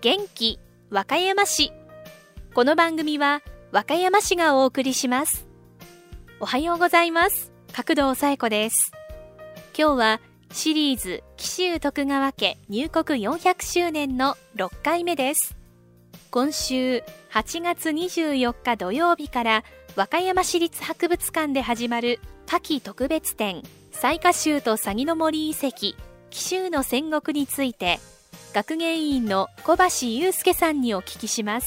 元気和歌山市。この番組は和歌山市がお送りします。おはようございます。角堂紗恵子です。今日はシリーズ紀州徳川家入国400周年の6回目です。今週8月24日土曜日から和歌山市立博物館で始まる夏季特別展雑賀衆と鷺の森遺跡紀州の戦国について、学芸員の小橋祐介さんにお聞きします。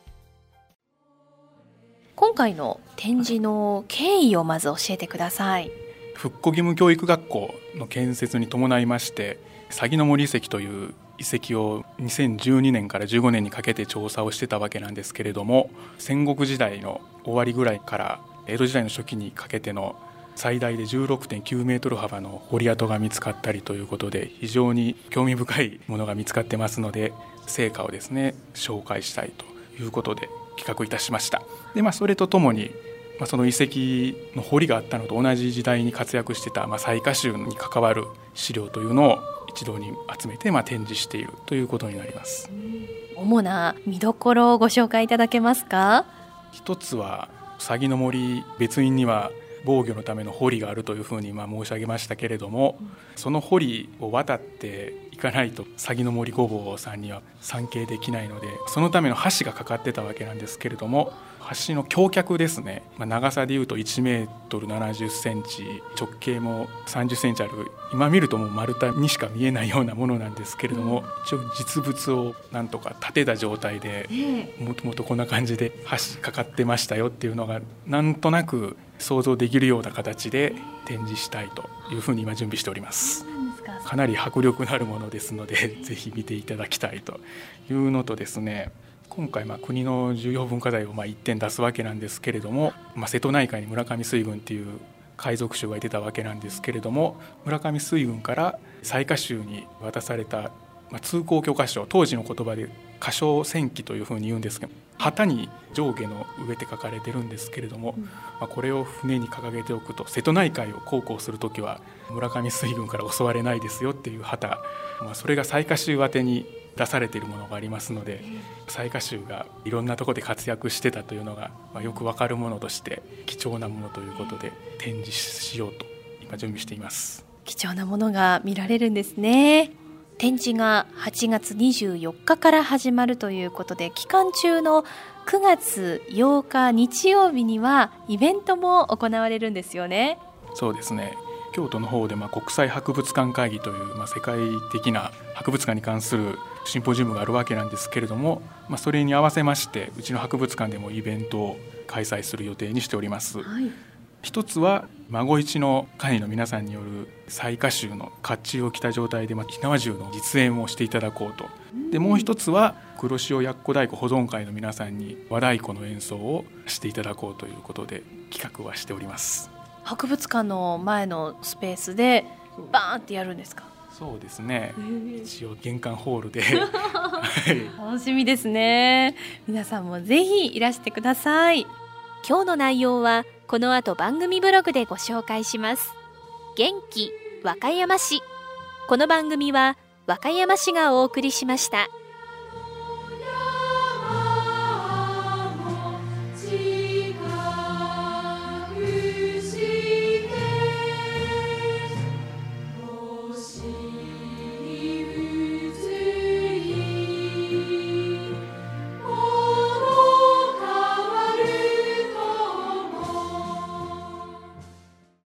今回の展示の経緯をまず教えてください。 復古義務教育学校の建設に伴いまして鷺の森遺跡という遺跡を2012年から15年にかけて調査をしてたわけなんですけれども、戦国時代の終わりぐらいから江戸時代の初期にかけての最大で 16.9 メートル幅の掘り跡が見つかったりということで、非常に興味深いものが見つかってますので、成果をですね紹介したいということで企画いたしました。で、それとともに、その遺跡の掘りがあったのと同じ時代に活躍してた、雑賀衆に関わる資料というのを一堂に集めて展示しているということになります。 主な見どころをご紹介いただけますか？ 一つは鷺の森別院には防御のための堀があるというふうに申し上げましたけれども、その堀を渡っていかないと鷺の森ごぼうさんには参詣できないので、そのための橋がかかってたわけなんですけれども、橋の橋脚ですね、長さでいうと1メートル70センチ、直径も30センチある、今見るともう丸太にしか見えないようなものなんですけれども、一応実物をなんとか立てた状態で、もともとこんな感じで橋かかってましたよっていうのがなんとなく想像できるような形で展示したいというふうに今準備しております。かなり迫力のあるものですのでぜひ見ていただきたいというのとですね、今回国の重要文化財を1点出すわけなんですけれども、瀬戸内海に村上水軍っていう海賊衆がいてたわけなんですけれども、村上水軍から雑賀衆に渡された、通行許可証、当時の言葉で可証戦旗というふうに言うんですけど、旗に上下の上って書かれてるんですけれども、これを船に掲げておくと瀬戸内海を航行するときは村上水軍から襲われないですよっていう旗、それが雑賀衆宛てに出されているものがありますので、雑賀衆がいろんなところで活躍してたというのが、よくわかるものとして貴重なものということで展示しようと今準備しています。 貴重なものが見られるんですね。展示が8月24日から始まるということで、期間中の9月8日日曜日にはイベントも行われるんですよね。 そうですね、京都の方で国際博物館会議という、世界的な博物館に関するシンポジウムがあるわけなんですけれども、それに合わせましてうちの博物館でもイベントを開催する予定にしております。一つは孫一の会の皆さんによる雑賀衆の甲冑を着た状態で火縄銃の実演をしていただこうと。で、もう一つは黒潮やっこ太鼓保存会の皆さんに和太鼓の演奏をしていただこうということで企画はしております。 博物館の前のスペースでバーンってやるんですか？ そうですね、一応玄関ホールで楽しみですね。皆さんもぜひいらしてください。今日の内容はこの後番組ブログでご紹介します。元気和歌山市。この番組は和歌山市がお送りしました。